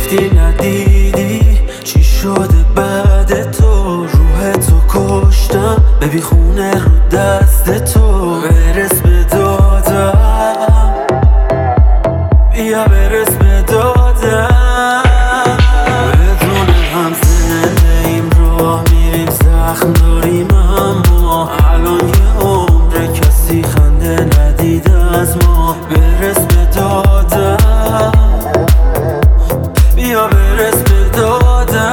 گفتی ندیدی چی شده بعد تو، روح تو کشتم ببی خونه رو دست تو. برس به دادم، بیا برس به دادم، بدون هم زنده ایم راه میریم زخم داریم، اما الان یه عمر کسی خنده ندیده از ما. برس به دادم، بیا برس به دادم،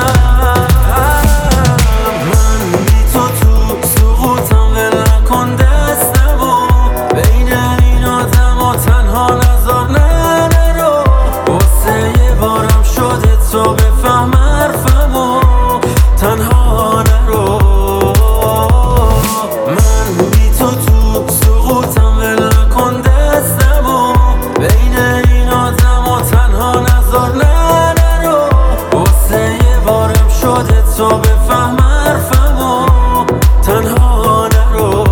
من بی تو تو سقوطم ول نکن دستمو، بین این آدم و تنها نذار نرو، واسه یه بارم شده تو بفهم حرفمو، تنها نرو. من بی تو تو سقوطم ول نکن دستمو، بین این آدم و تنها نذار نرو، واسه یه بارم شده تو بفهم حرفمو، تنها نرو.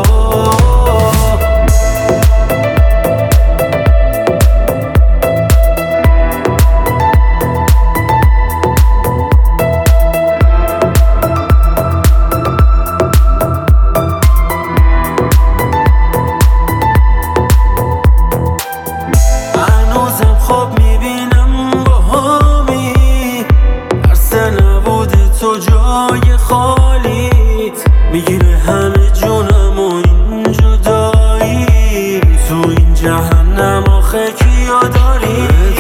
هنوزم خواب میبینم با همی، ترس نبود تو جای خالیت، میگیره همه جونم و این جدایی، تو این جهنم آخه کیا داری؟